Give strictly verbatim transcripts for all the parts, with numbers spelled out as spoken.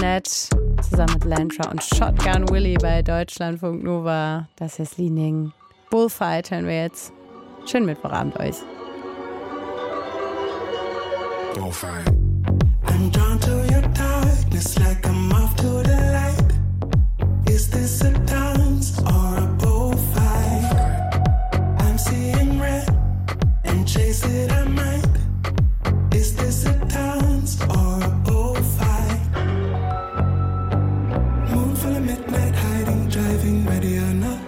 Net zusammen mit Lantra und Shotgun Willy bei Deutschlandfunk Nova. Das ist Liening. Bullfight hören wir jetzt. Schönen Mittwochabend euch. Bullfight. I'm drawn to your darkness like I'm off to the light. Is this a dance or a bullfight? I'm seeing red and chase it I might. Is this a dance or a bullfight? Moon full of midnight hiding, driving, ready or not.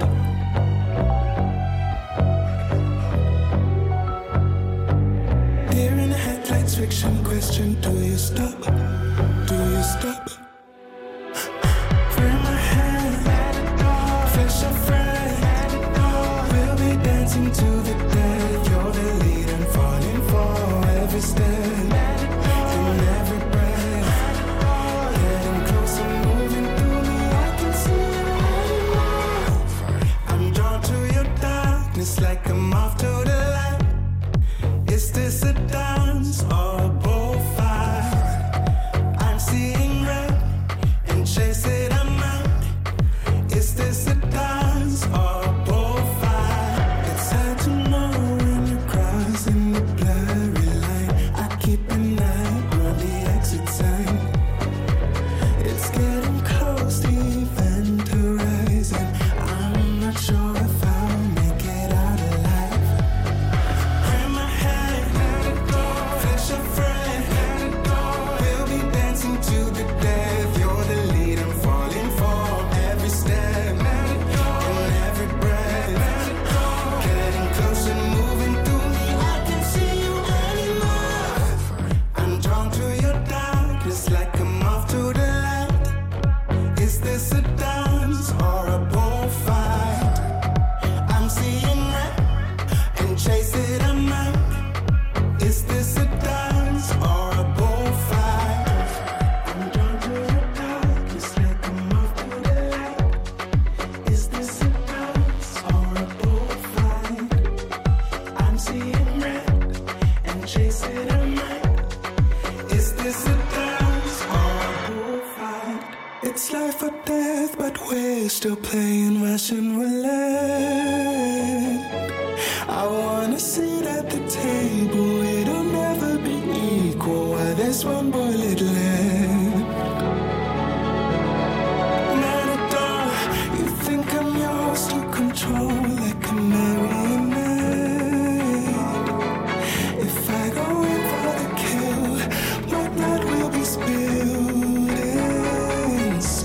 Deer in the headlights, fiction question, do you stop? Do you stop? Frame my hand, flesh of friend. We'll be dancing to the death. You're the lead and falling for every step. And every breath. Getting closer, moving through me. I can see you. I'm drawn to your darkness like I'm off to the light. Is this a dance or a bullfight? I'm seeing red and chase it I might. Is this a dance or a bullfight? It's hard to know when you're crossing the blurry line. I keep an eye on the exit sign. It's getting close, the event horizon. I'm not sure if I'll make it out alive. In my head, flesh of friend. We'll be dancing to the death. You're the lead, I'm falling for every step and every breath. Getting closer, moving through me. I can see you anymore. I'm drawn to your darkness like I'm off to the light. Is this a dance or a bullfight? I'm seeing red and chase it I might. Is this a dance or a bullfight? I'm drawn to your darkness like I'm off to the light. Is this a dance or a bullfight? I'm seeing red and chase it I might. Is this a dance or a bullfight? It's life or death, but we're still playing Russian roulette. I wanna sit at the table, it'll never be equal. While there's one bullet left.